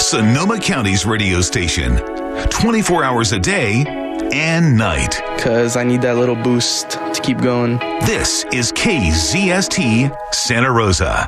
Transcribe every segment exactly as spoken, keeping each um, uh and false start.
Sonoma County's radio station. twenty-four hours a day and night. Because I need that little boost to keep going. This is K Z S T Santa Rosa.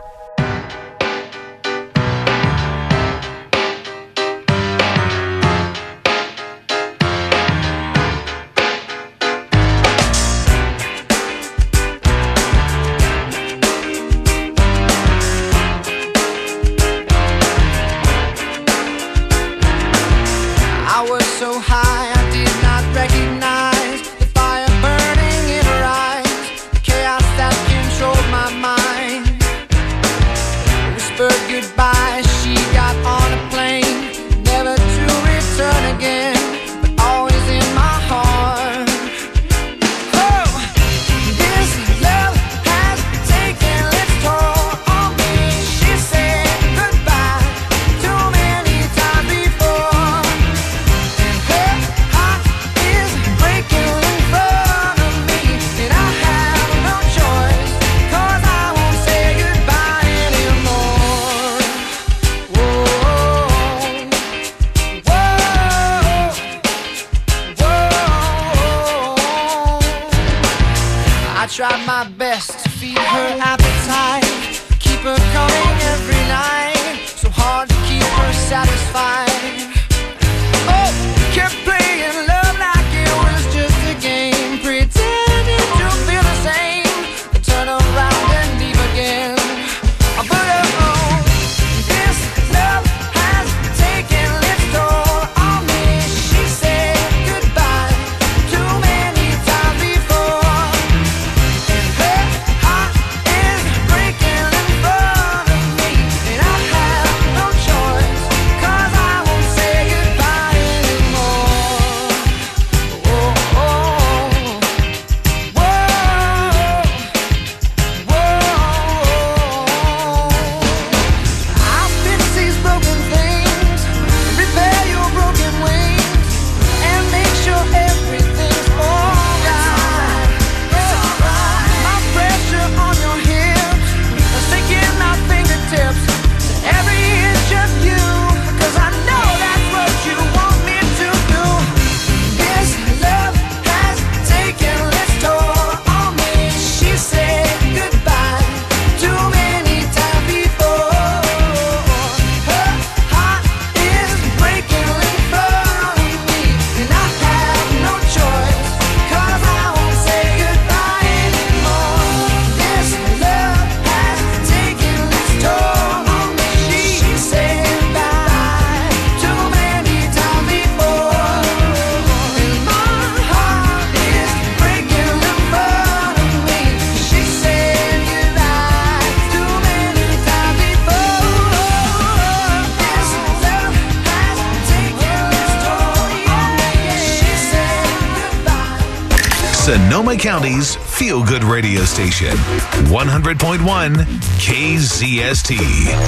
Sonoma County's feel-good radio station, one hundred point one K Z S T.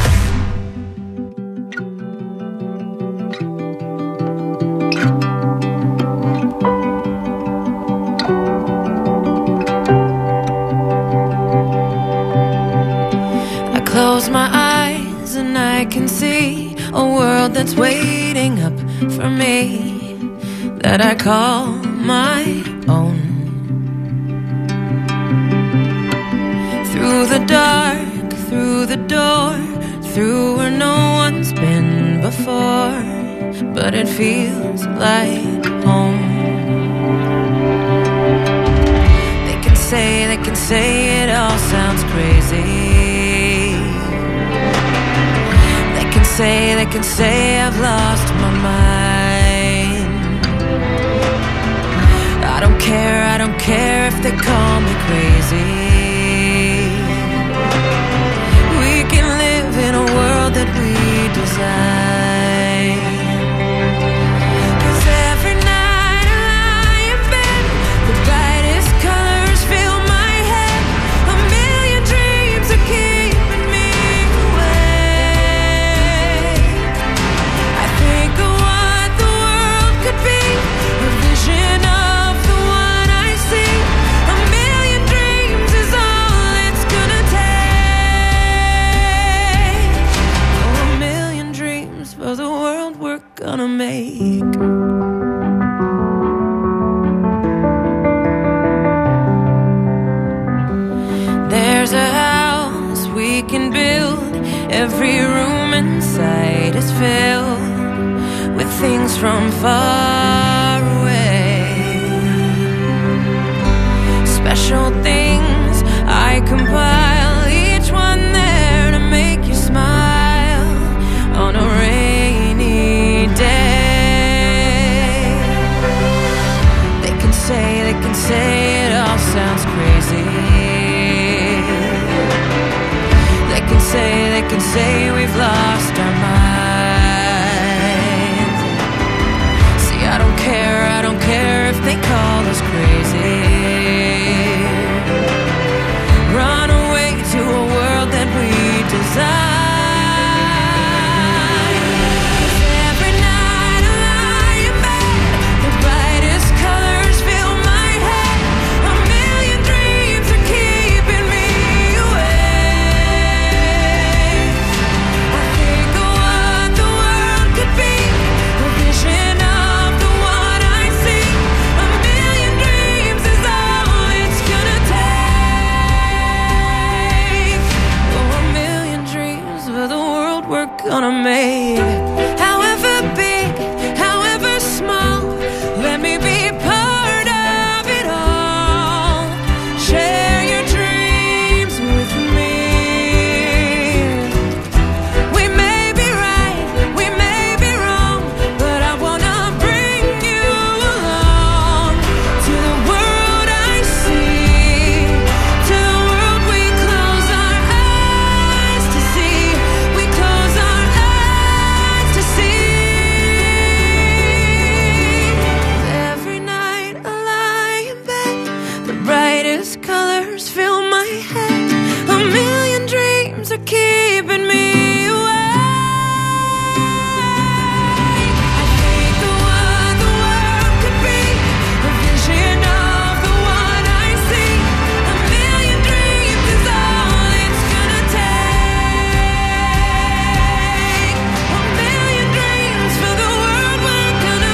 I close my eyes and I can see a world that's waiting up for me, that I call my own. Through the dark, through the door, through where no one's been before, but it feels like home. They can say, they can say it all sounds crazy. They can say, they can say I've lost my mind. I don't care, I don't care if they call me crazy. In a world that we design. 'Cause every night I lie in bed, the brightest colors fill my head. A million dreams are keeping me awake. I think of what the world could be, a vision of the one I see. A million dreams is all it's gonna take. world we're gonna make. There's a house we can build. Every room inside is filled with things from far away. Special things I compile, each one there to make you smile on a rainy day. They can say, they can say it all sounds crazy. They can say, they can say we've lost our minds. See, I don't care, I don't care if they call us crazy. Run away to a world that we design. Every night I lie in bed, the brightest colors fill my head. A million dreams are keeping me awake. I think of what the world could be, a vision of the one I see. A million dreams is all it's gonna take. Oh, a million dreams for the world we're gonna make. However big, however small, let me be part of it all. Share your dreams with me. We may be right, we may be wrong, but I wanna bring you along to the world I see, to the world we close our eyes to see. We close our eyes to see. Every night I lie in bed, the brightest colors fill my head. A million dreams are keeping me awake. I think of what the world could be, a vision of the one I see. A million dreams is all it's gonna take. A million dreams for the world we're gonna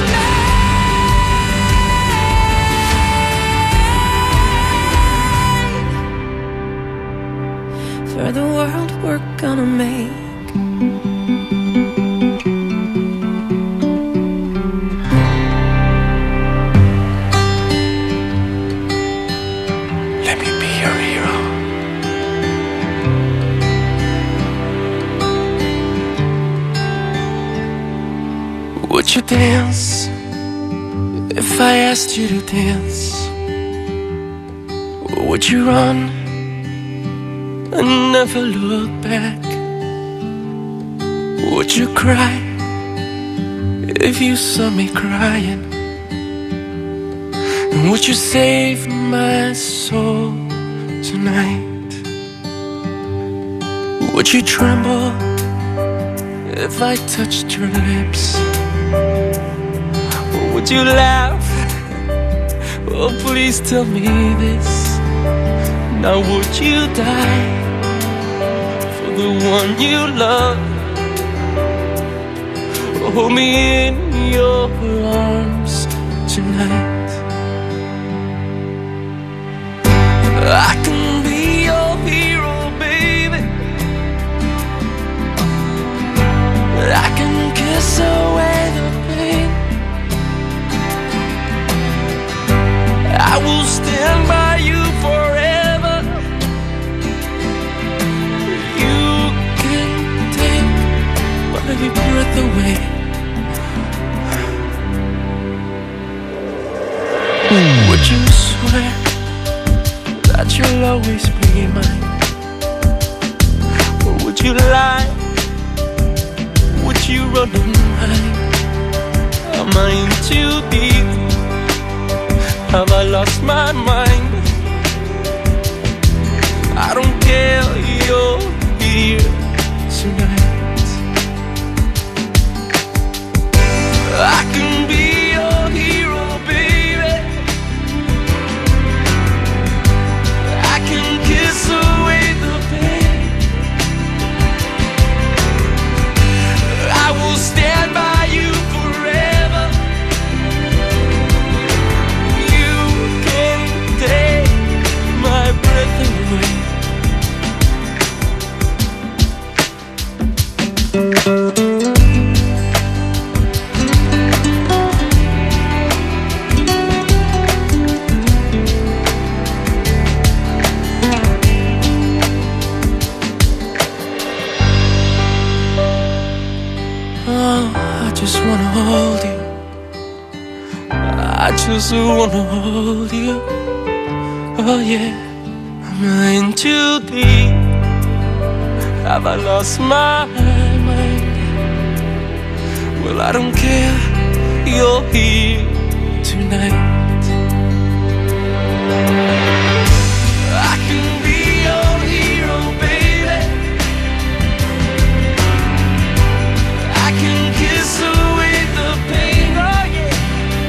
make. For the world we're gonna make. Let me be your hero. Would you dance if I asked you to dance? Or would you run and never look back? Would you cry if you saw me crying? And would you save my soul tonight? Would you tremble if I touched your lips? Or would you laugh? Oh, please tell me this. Now would you die for the one you love? Hold me in your arms tonight. I can be your hero, baby. I can kiss away the pain. I will stand by you forever. You can take my breath away. Would you swear that you'll always be mine? Or would you lie? Would you run and hide? Am I in too deep? Have I lost my mind? I don't care, you're here tonight. I can be your hero, baby. I can kiss away the pain. I will stand by now, I just wanna hold you. I just wanna hold you. Oh yeah, I'm in too deep. Have I lost my mind? Well, I don't care, you're here tonight. I can be your hero, baby. I can kiss away the pain, oh yeah.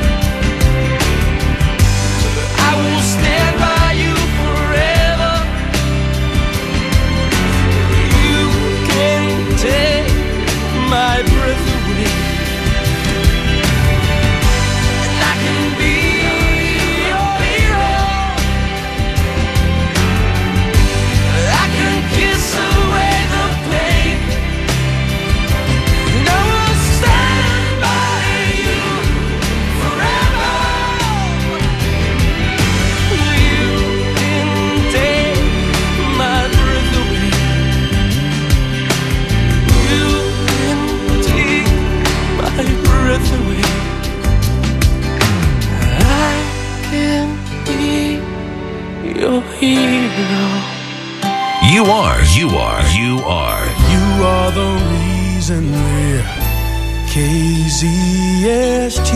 I will stand by you forever. You can take my breath away. And I can be your hero. I can kiss away the pain. And I will stand by you forever. You can take my breath away. You can take my breath away. I can be your hero. You are, you are, you are. You are the reason we're K Z S T.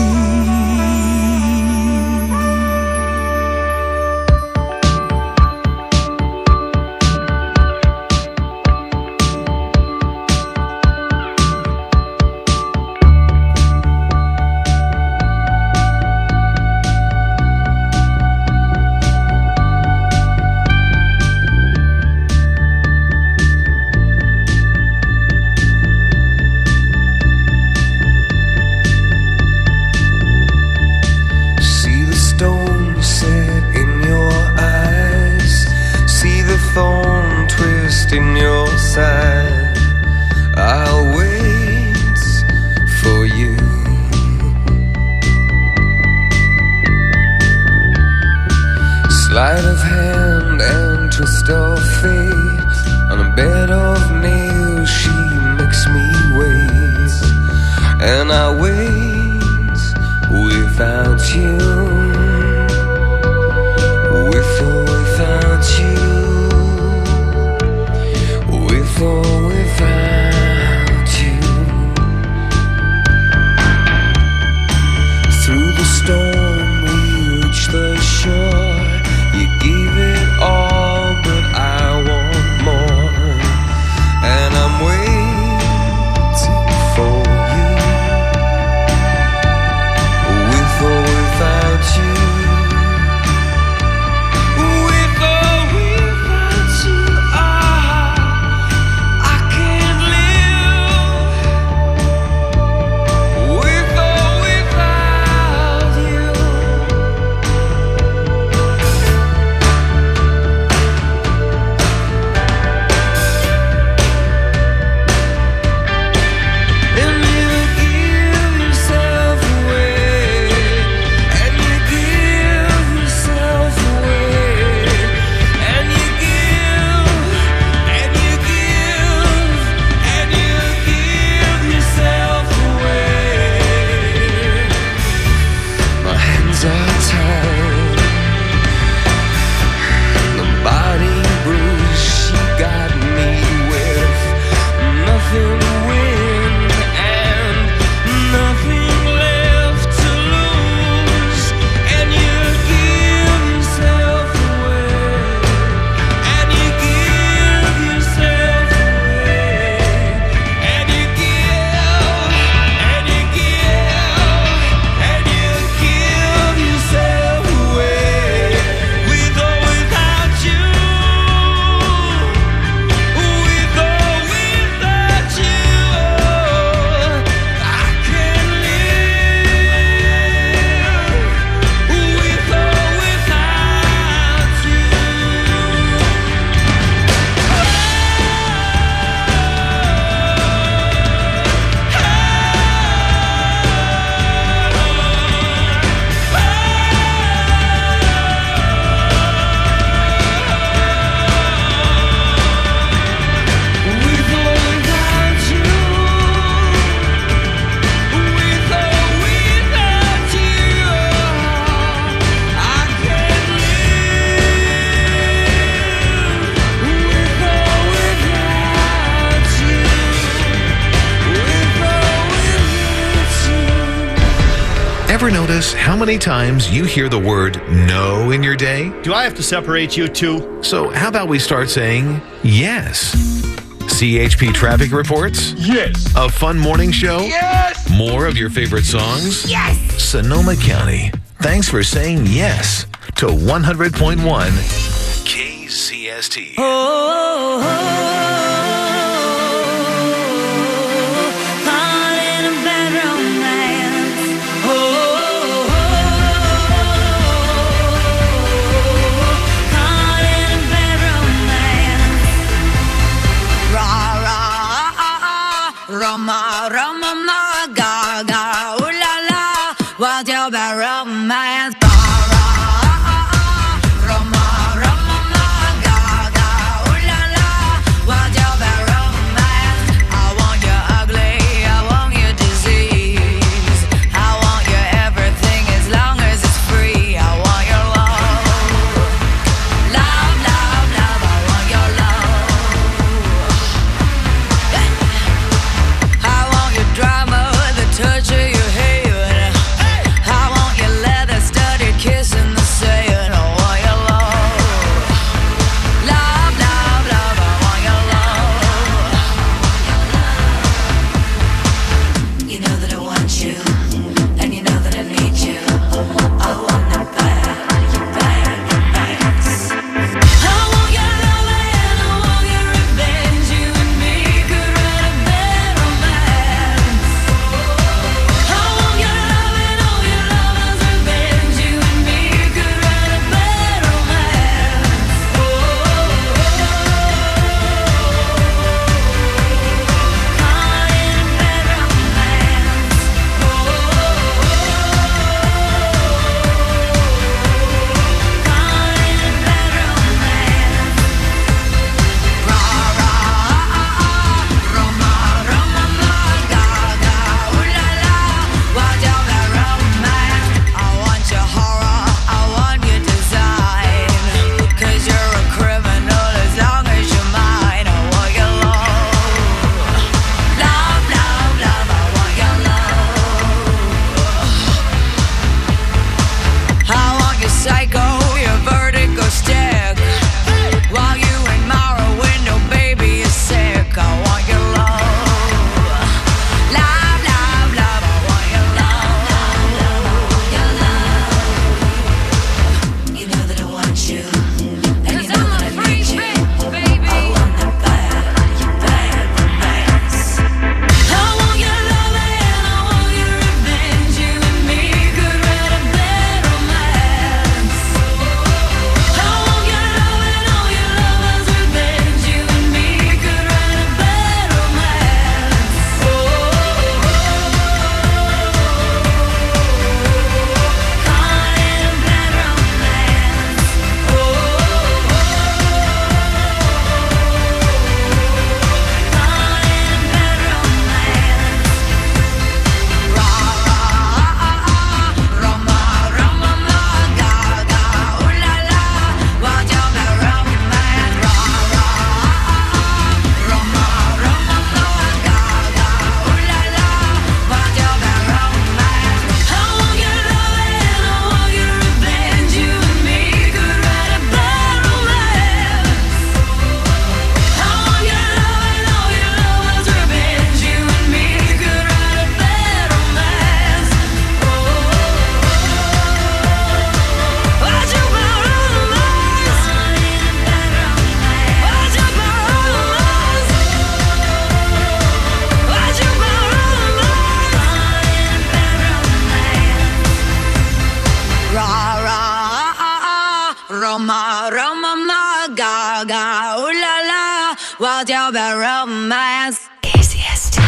See the stone set in your eyes. See the thorn twist in your side. I'll wait for you. Sleight of hand and twist of fate. On a bed of nails she makes me wait. And I wait without you. With or without you. With or without you. Through the storm we reach the shore. You gave it all, but I want more. And I'm waiting for you. With or without you. With or without you. Ah, I can't live. Ever notice how many times you hear the word no in your day? Do I have to separate you two? So how about we start saying yes? C H P traffic reports? Yes. A fun morning show? Yes. More of your favorite songs? Yes! Sonoma County, thanks for saying yes to one hundred point one K C S T. Oh, oh, oh. Caught in a bad romance. Oh, oh, oh. Caught in a bad romance. Ra, ra, ah, ah, Roma, Roma, ma, ga, ga, ooh la la. What's your bad romance? Ra, ra, ah, ah, Roma, Roma, ma, ga, ga, ooh la la. What's your bad romance? I want you ugly, I want you disease. I want you everything as long as it's free. I want your love, love, love, love. I want your love. I want your drama, the touch of your hand. I want your leather studded kiss in the sand. I want your love, love, love, love. I want your love. You know that I want you, and you know that I need you. I want it bad, bad, bad. I want your love and I want your revenge. You and me could write a bad romance. I want your love and all your lovers' revenge. You and me could write a bad romance. Oh, oh, caught in a bad romance. Oh, caught in a bad romance. Ra, ra, ah, ah, Roma, Roma, ma, ga, ga, ooh la la. What's your bad romance? I want your horror, I want your design. 'Cause you're a criminal as long as you're mine. I want your love, love, love, love. I want your love. I want your psycho, your vertigo stick. While you admire a window, baby, you're sick. I want your love, love, love, love. I want your love, your love. You know that I want you, and you know that I need you. I want that bad, bad romance. I want your love and I want your revenge. You and me could write a bad romance. I want your love and all your lovers' revenge. You and me could write a bad romance. Oh, caught in a bad romance. Oh, caught in a bad romance. Ra, ra, ah, ah, Roma, Roma, ma, ga, ga, ooh la la. What's your bad romance? Ra, ra, ah, ah, Roma, Roma, ma, ga, ga, ooh la la. What's your bad romance? I want your love and I want your revenge. You and me could write a bad romance. I want your love and all your lovers' revenge. You and me could write a bad romance. Oh, what's your bad romance? What's your bad romance? What's your bad romance? Ra, ra, ah, ah, Roma, Roma, ma, ga, ga, ooh la la. What's your bad romance? K C S T.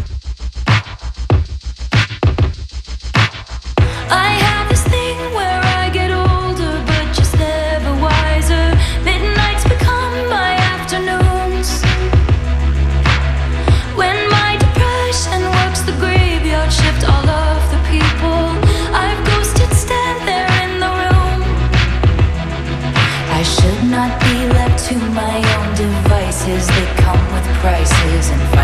I have this thing where I get older, but just never wiser. Midnights become my afternoons. When my depression works the graveyard shift, all of the people I've ghosted stand there in the room. I should not be left to my own devices. They come with prices and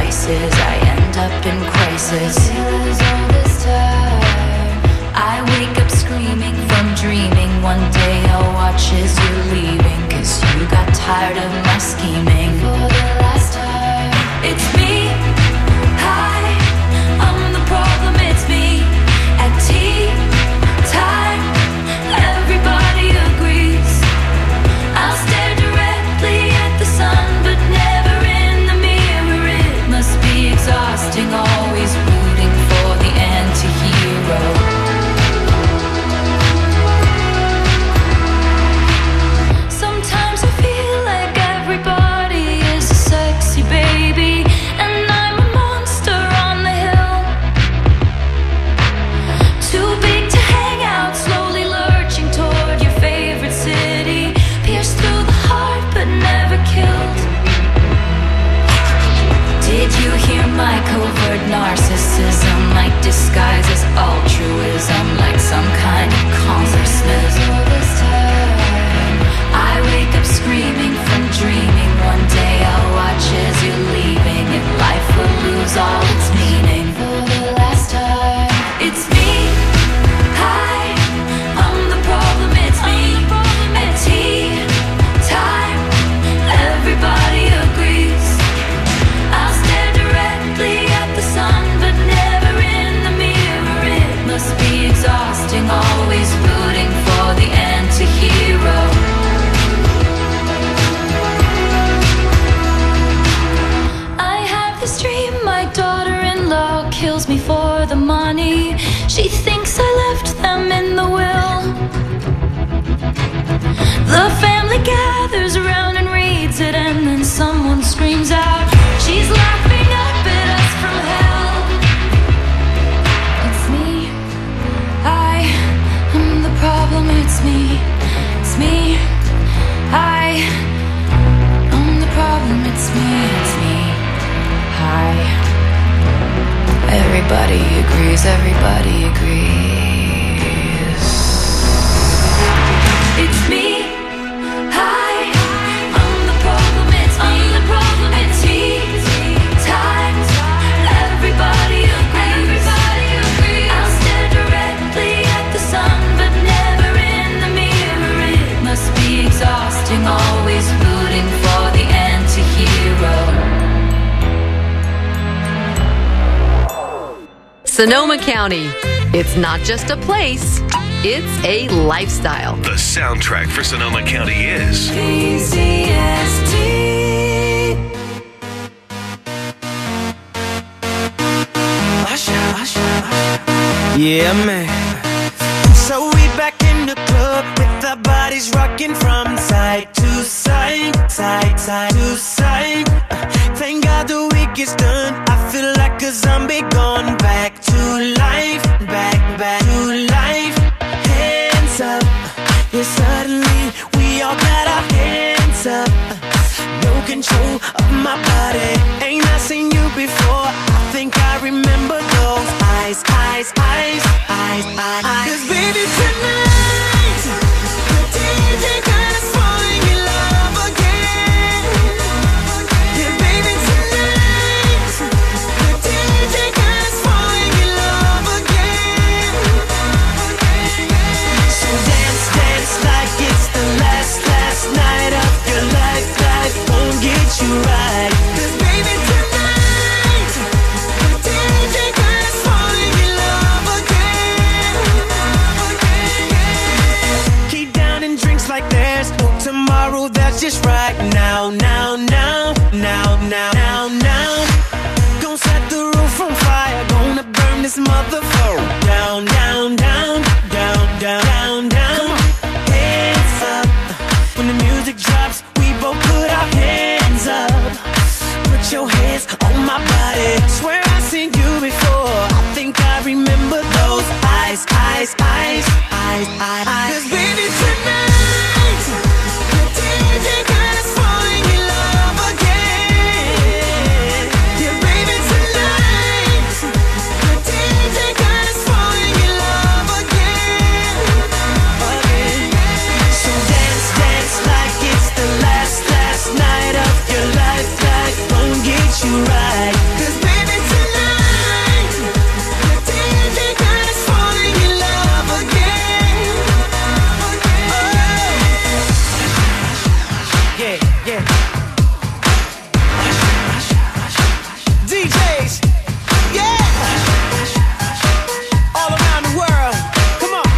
the money. She thinks I left them in the will. The family gathers around and reads it, and then someone screams out, she's laughing up at us from hell. It's me, I am the problem. It's me, it's me, I am the problem. It's me, it's me, I. Everybody agrees, everybody agrees. It's me, I, I'm the problem, it's me, I'm the problem, it's me, times, everybody agrees, everybody agrees. I'll stare directly at the sun, but never in the mirror. It must be exhausting, always rooting for the anti-hero. Sonoma County. It's not just a place, it's a lifestyle. The soundtrack for Sonoma County is K Z S T. Yeah, man. So we back in the club with our bodies rocking from side to side, side, side to side. Uh, Thank God the week is done. I feel like a zombie gone back to life, back, back to life. Hands up, yeah, suddenly we all got our hands up. No control of my body. Ain't I seen you before? I think I remember those eyes, eyes, eyes, eyes, eyes. Cause baby tonight, the D J got us falling in love again. Yeah, baby tonight, the D J got us falling in love again. So dance, dance like it's the last, last night of your life. Life won't get you right. Cause baby tonight, the D J got us falling in love again. Keep down and drinks like there's no tomorrow. That's just right now, now, now, now, now, now, now. Gonna set the roof on fire. Gonna burn this motherfucker down, down, down, down, down, down, down. Hands up. When the music drops, we both put our hands up. Put your hands on my body. Swear I've seen you before. I think I remember those eyes, eyes, eyes, eyes, eyes. Cause baby tonight, the D J got us falling in love again. Yeah, baby tonight, the D J got us falling in love again. Again. So dance, dance like it's the last, last night of your life. Life won't get you right. Cause baby tonight, the D J got us falling in love again. Oh. Yeah, yeah. D Js, yeah. All around the world, come on.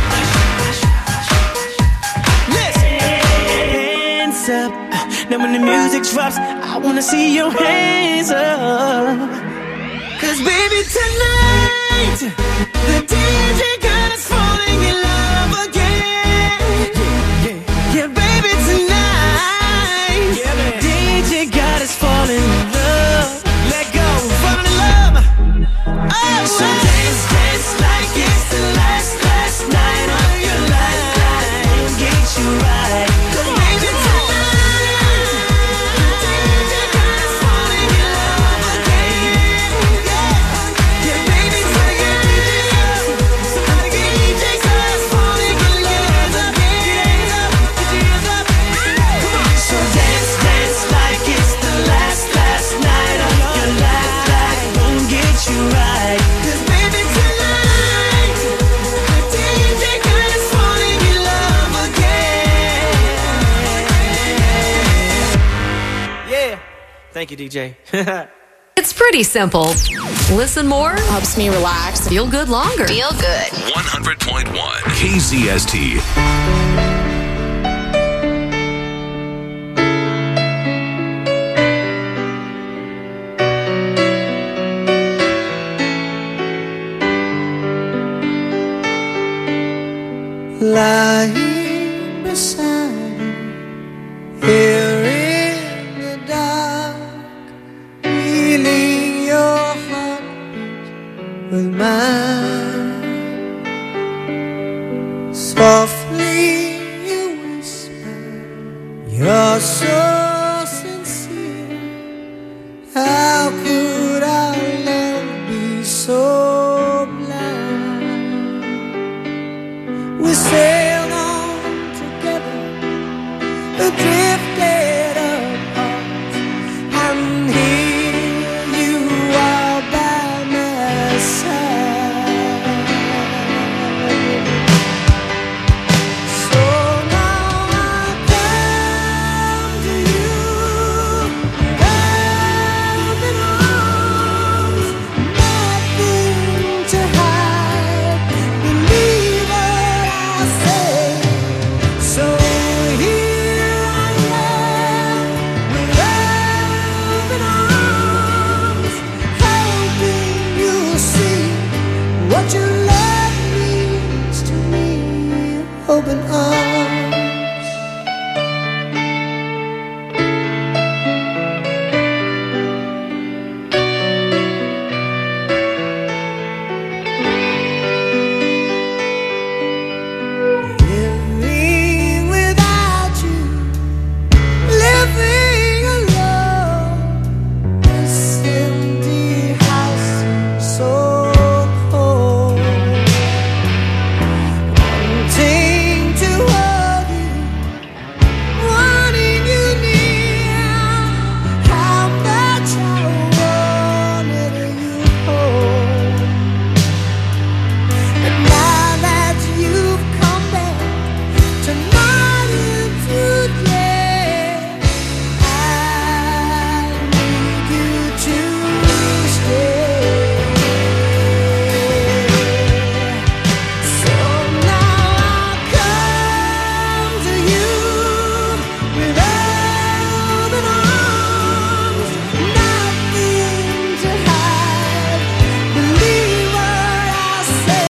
Listen. Hands up. Now when the music drops, I wanna see your hands up. Cause baby tonight, the D J got us falling in love again. Yeah, yeah, yeah, baby tonight, yeah, man. D J got us falling in love. Let go, fall in love. Oh, so dance, dance like it's the last, last night of your life. Life won't get you right. Cause baby tonight, the D J got us falling in love again. Yeah, yeah, baby tonight, somebody get D J got us falling in love again. Get your hands up, get your hands up. Come on. So dance, dance like it's the last, last night of your life. Life won't get you right. Cause baby tonight, the D J got us falling in love again. Yeah. Thank you, D J. It's pretty simple. Listen more, Helps me relax. feel good longer. Feel good. one hundred point one K Z S T. lying beside you, here in the dark, feeling your heartbeat with mine. Softly you whisper, you're so sincere. How could our love be so blind? We sailed on together, drifted apart, and here you are by my side. So now I come to you with open arms, nothing to hide. Believe what I say. So here I am with open arms, hoping you'll see what your love means to me. Open arms.